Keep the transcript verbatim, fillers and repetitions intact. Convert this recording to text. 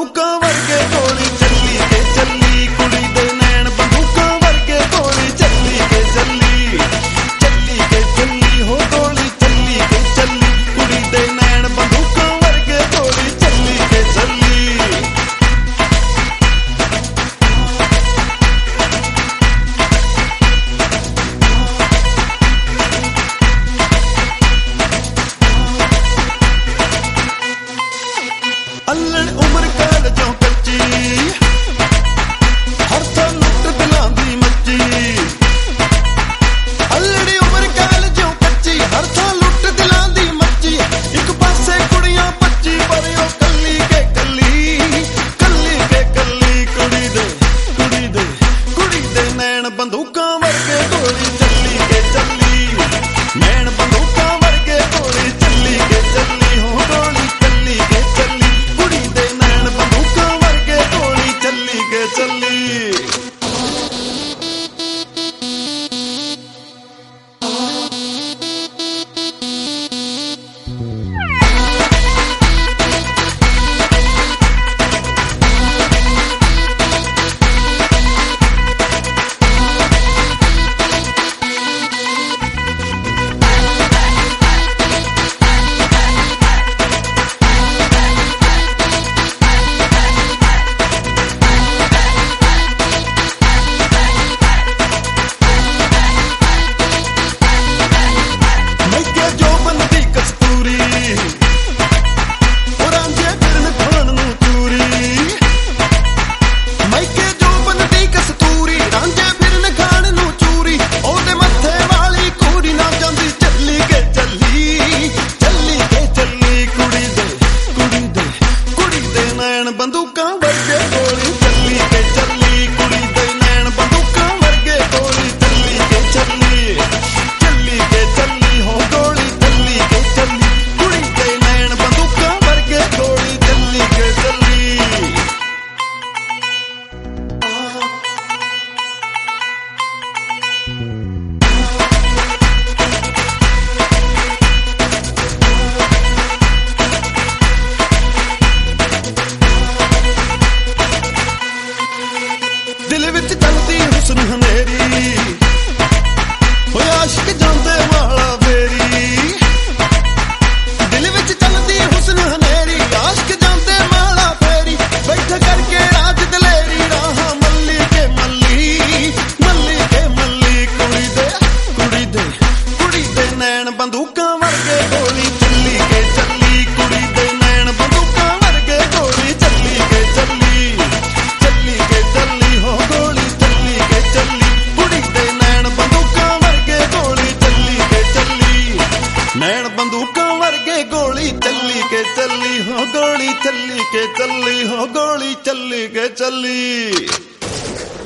ਬੰਦੂਕਾਂ ਵਰਗੇ ਗੋਲੀ ਚੱਲੀ ਕੇ ਚੱਲੀ ਕੁੜੀ ਦੇ ਨੈਣ ਬੰਦੂਕਾਂ ਵਰਗੇ ਗੋਲੀ ਚੱਲੀ ਕੇ ਚੱਲੀ ਚੱਲੀ ਕੇ ਚੱਲੀ ਹੋ ਗੋਲੀ ਚੱਲੀ ਕੇ ਚੱਲੀ ਕੁੜੀ ਦੇ ਨੈਣ ਬੰਦੂਕਾਂ ਵਰਗੇ ਗੋਲੀ ਚੱਲੀ ਕੇ ਚੱਲੀ अल्लड़ उम्र काल जो कच्ची हर साल लुट दिलां दी मच्ची अल्लड़ी उम्र काल जो कच्ची हर साल लुट दिलां दी मच्ची एक पासे कुड़ियां पच्ची पर ओ कल्ली के कल्ली कल्ली के कल्ली कुड़ी दे कुड़ी दे कुड़ी दे नैण बंदूकां वर्गे गोली चली के चली नैण बंदूकां वर्गे गोली चली के चली हो गोली चली के चली ਚੱਲੀ ਬੰਦੂਕਾਂ ਵਰਗੇ ਗੋਲੀ ਚੱਲੀ ਕੇ ਚੱਲੀ ਕੁੜੀ ਦੇ ਨੈਣ ਬੰਦੂਕਾਂ ਵਰਗੇ ਗੋਲੀ ਚੱਲੀ ਕੇ ਚੱਲੀ ਚੱਲੀ ਕੇ ਚੱਲੀ ਹੋ ਗੋਲੀ ਚੱਲੀ ਕੇ ਚੱਲੀ ਕੁੜੀ ਦੇ ਨੈਣ ਬੰਦੂਕਾਂ ਵਰਗੇ ਗੋਲੀ ਚੱਲੀ ਕੇ ਚੱਲੀ दिल विच चलदी हुस्न हनेरी होए आशिक जांदे वाला फेरी दिल विच चलदी हुस्न हनेरी आशिक जांदे वाला फेरी बैठ करके राज दलेरी राह मल्ली के मल्ली मल्ली के मल्ली कुड़ी दे कुड़ी दे कुड़ी दे नैण बंदूकां वर्गे गोली चली के चली कुड़ी दे नैण बंदूकां वर्गे गोली चली के चली चली के चली हो गोली चली के चली कुड़ी दे नैण बंदूकां वर्गे गोली चली के चली नैण बंदूकां वर्गे गोली चली के चली हो गोली चली के चली हो गोली चली के चली।